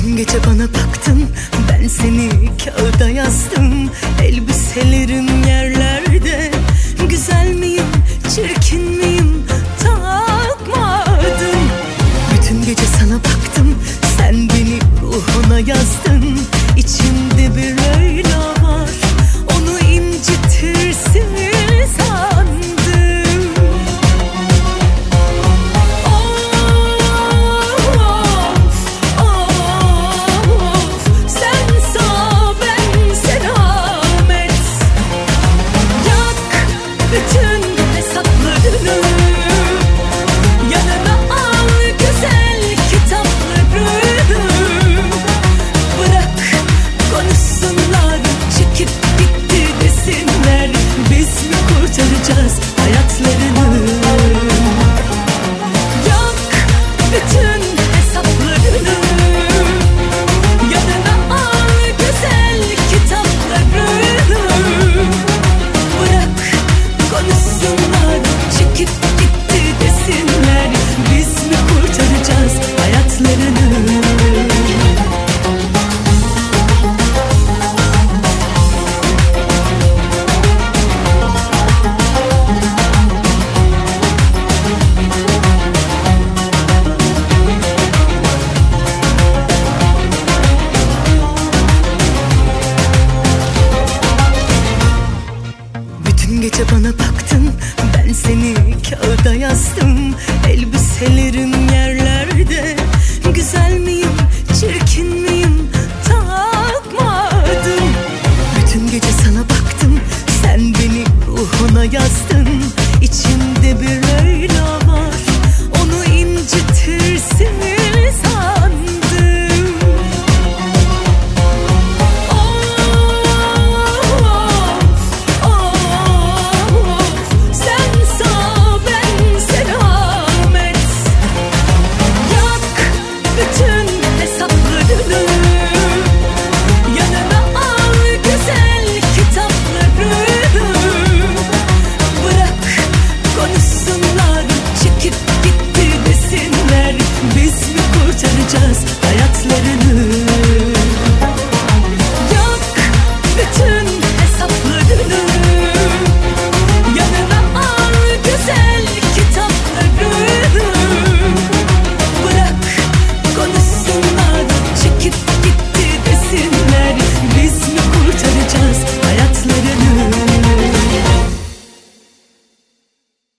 Bütün gece bana baktın, ben seni kağıda yazdım. Elbiselerim yerlerde, güzel miyim, çirkin miyim takmadım. Bütün gece sana baktım, sen beni ruhuna yazdın. İçimde bir Leyla var, onu incitirsin sandım. Of, of, sen sağ ben selamet. Yak bütün hesaplarını, yanına al güzel kitapları. Bırak konuşsunlar, çekip gitti desinler. Biz mi kurtaracağız hayatlarını? Yak bütün hesaplarını, yanına al güzel kitapları. Bırak konuşsunlar, çekip gitti desinler. Biz mi kurtaracağız hayatlarını? Bütün gece bana baktın, ben seni kağıda yazdım. Elbiselerim yerlerde, güzel miyim, çirkin miyim takmadım. Bütün gece sana baktım, sen beni ruhuna yazdın. İçimde bir Leyla var, onu incitirsin sandım. Of, sen sağ ben selamet. Yak bütün hesaplarını, yanına al güzel kitapları. Bırak konuşsunlar, çekip gitti desinler. Biz mi kurtaracağız hayatlarını?